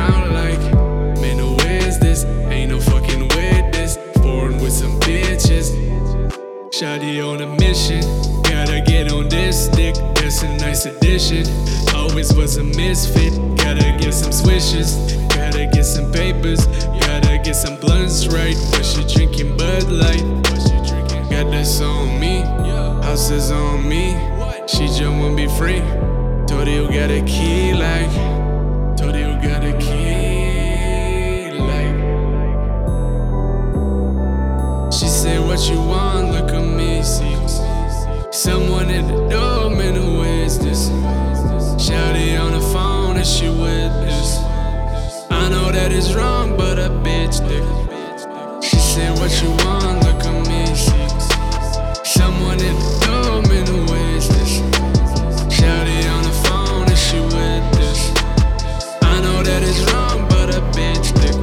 around like, man, who is this? Ain't no fucking with this. Born with some bitches. Shawty on a mission. Gotta get on this stick. That's a nice addition. Always was a misfit. Gotta get some swishes. Gotta get some papers. Gotta get some blunts right. But she drinking Bud Light. Got this on me. House is on me. She just wanna be free. Told you got a key like. Told you got a key like. She said, what you want? Look at me, see. Someone at the door, man, who is this? Shawty on the phone and she with this. I know that it's wrong, but a bitch did. She said, what you want? Look at me, see. Someone at the door, man, who is this? Shawty on the phone and she with this. I know that it's wrong, but a bitch did.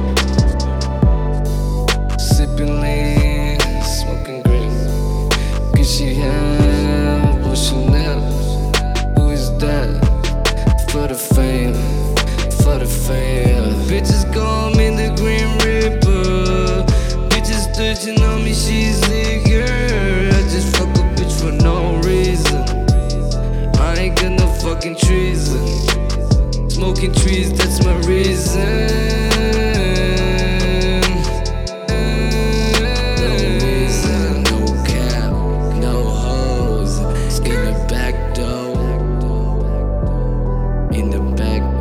Sipping lean, smoking green. Gucci hand, Chanel. Who is that? For the fame, for the fame. Bitches call me the Green Reaper. Bitches touching on me, she's eager. I just fuck a bitch for no reason. I ain't got no fucking treason. Smoking trees, that's my reason. No reason, no cap, no hoes. In the back door, in the back